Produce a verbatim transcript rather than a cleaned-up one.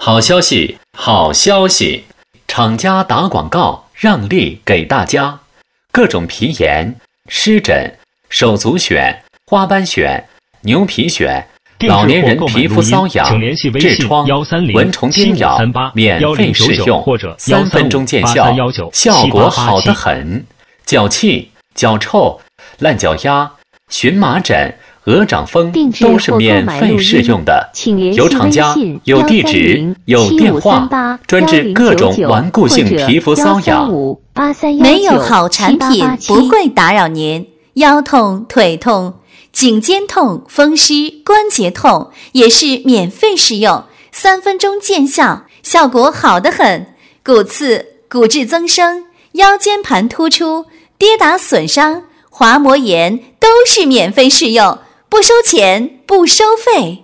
好消息，好消息！厂家打广告让利给大家，各种皮炎、湿疹、手足癣、花斑癣、牛皮癣、老年人皮肤瘙痒、痔疮、蚊虫叮咬，免费试用，三分钟见效，效果好得很。脚气、脚臭、烂脚丫、荨麻疹、鹅掌风都是免费试用的，有厂家、有地址、有电话，专治各种顽固性皮肤瘙痒。 没有好产品不会打扰您。腰痛、腿痛、颈肩痛、风湿、关节痛也是免费试用，三分钟见效，效果好得很。骨刺、骨质增生、腰间盘突出、跌打损伤、滑膜炎都是免费试用，不收钱，不收费。